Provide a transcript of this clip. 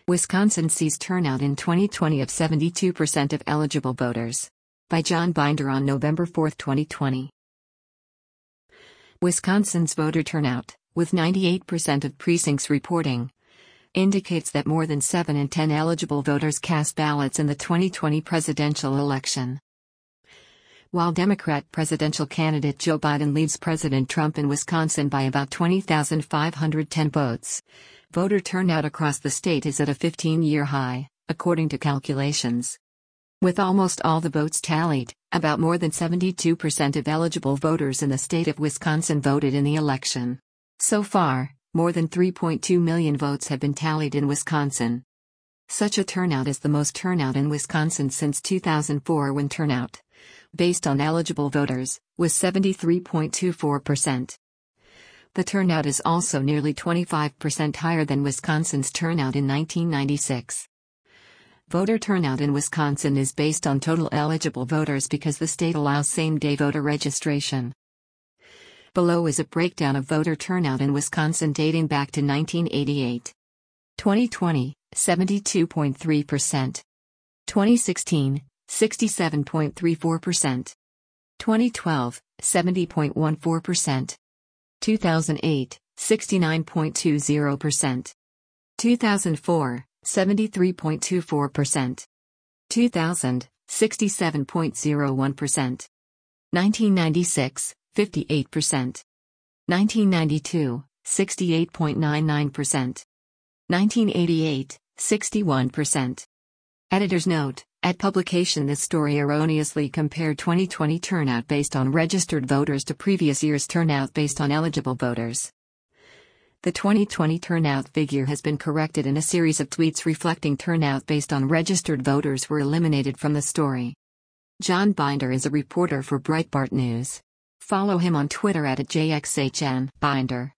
Wisconsin sees turnout in 2020 of 72% of eligible voters. By John Binder on November 4, 2020. Wisconsin's voter turnout, with 98% of precincts reporting, indicates that more than 7 in 10 eligible voters cast ballots in the 2020 presidential election. While Democrat presidential candidate Joe Biden leads President Trump in Wisconsin by about 20,510 votes, voter turnout across the state is at a 15-year high, according to calculations. With almost all the votes tallied, about more than 72% of eligible voters in the state of Wisconsin voted in the election. So far, more than 3.2 million votes have been tallied in Wisconsin. Such a turnout is the most turnout in Wisconsin since 2004, when turnout, based on eligible voters, was 73.24%. The turnout is also nearly 25% higher than Wisconsin's turnout in 1996. Voter turnout in Wisconsin is based on total eligible voters because the state allows same-day voter registration. Below is a breakdown of voter turnout in Wisconsin dating back to 1988. 2020, 72.3%. 2016, 67.34%. 2012, 70.14%. 2008, 69.20%. 2004, 73.24%. 2000, 67.01%. 1996, 58%. 1992, 68.99%. 1988, 61%. Editor's note: at publication, this story erroneously compared 2020 turnout based on registered voters to previous year's turnout based on eligible voters. The 2020 turnout figure has been corrected, and a series of tweets reflecting turnout based on registered voters were eliminated from the story. John Binder is a reporter for Breitbart News. Follow him on Twitter @JXHN Binder.